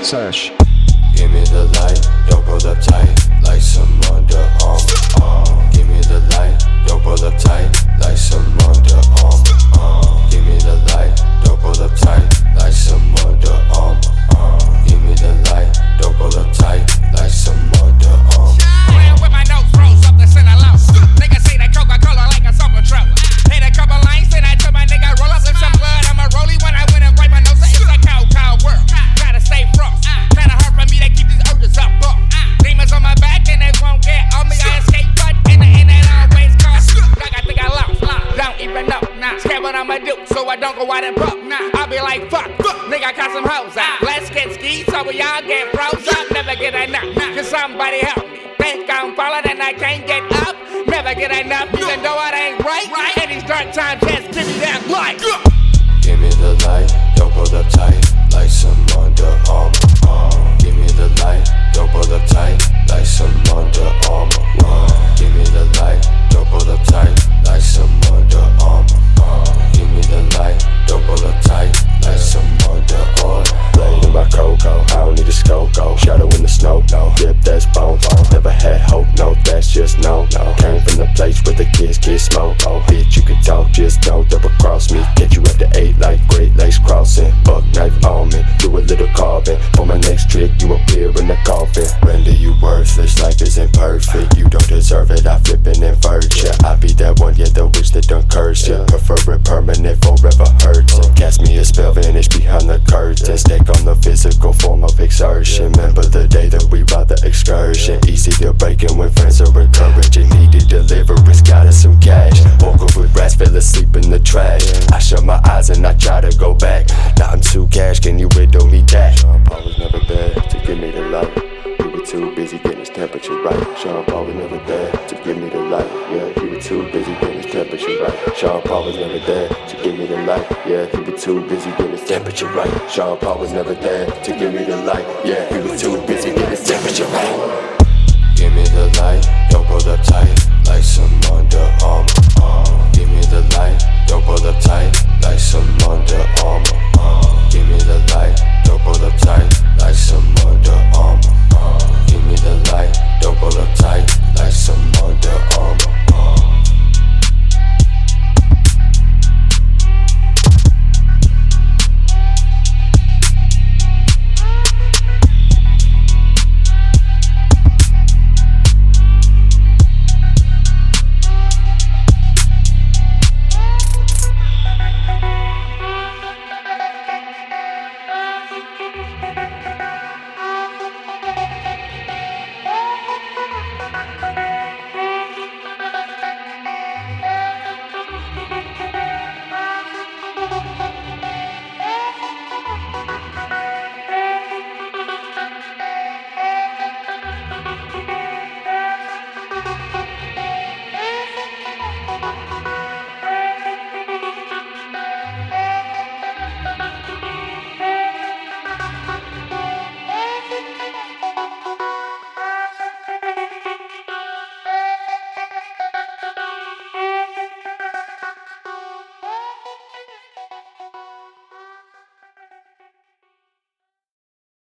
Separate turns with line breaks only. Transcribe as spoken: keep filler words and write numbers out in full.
Sesh.
Give me the light, don't pull up tight like some Under Armour. Uh, give me the light, don't pull up tight like some Under Armour. Uh, give me the light, don't pull up tight like some Under Armour. Uh, give me the light, don't pull up tight like some Under Armour.
Playing with my nose, froze up the center low. Niggas say that Coca-Cola like a summer control. Hit a couple lines, then I told my nigga roll up with some blood. I'm a rollie when I went and wipe my nose. It's a cold, cold world. Gotta stay frost. Kinda hard for me to keep these urges up. Up. Demons on my back and they won't get on me. I escape, but in the end it always costs. Like I think I lost. Don't even know. Nah. Scared what I'ma do, so I don't go out and broke. Nah. I'll be like fuck. Nigga, I caught some hoes out. Let's get ski so we all get froze up. Never get enough. Cause somebody help me. Think I'm falling and I can't get up. Never get enough, even though it ain't right. In these dark times, just give me that light.
Give me the light, don't pull up tight like some Under Armour. Uh, give me the light, don't pull up tight like some Under Armour. Uh, give me the light, don't pull up tight like some Under Armour. Uh, give me the light, don't pull up tight like some Under Armour.
Blade in my cocoa, I don't need a scope, go. Shadow in the snow, no. Dip, that's bone, bone. Never had hope, no, that's just no, no. Came from the place where the kids get smoke. Oh, bitch, you can talk, just don't double cross me. Get you after eight like Great Lakes crossing. Buck knife on me, do a little carving. For my next trick, you appear in the coffin. Render you worthless, life isn't perfect. You don't deserve it, I flip and invert ya. I be that one, yeah, the witch that done cursed ya. Prefer it permanent, forever hurts. Cast me a spell, vanish behind the curtain. Stake on the physical form of exertion. Remember the day that we bought the excursion. Easy to breaking when friends are encouraging. Needed deliverance, got us some cash. Woke up with rats, fell asleep in the trash. I shut my eyes and I try to go back. Now I'm too cash, can you riddle me that? Sean Paul was never there to give me the light. He was too busy getting his temperature right. Sean Paul was never there to give me the light. Yeah, he was too busy getting his temperature right. Sean Paul was never there to give me the light. Yeah, he was too busy getting his temperature right. Sean Paul was never there to give me the light. Yeah, he was too busy getting his temperature right.
Give me the light, don't pull up tight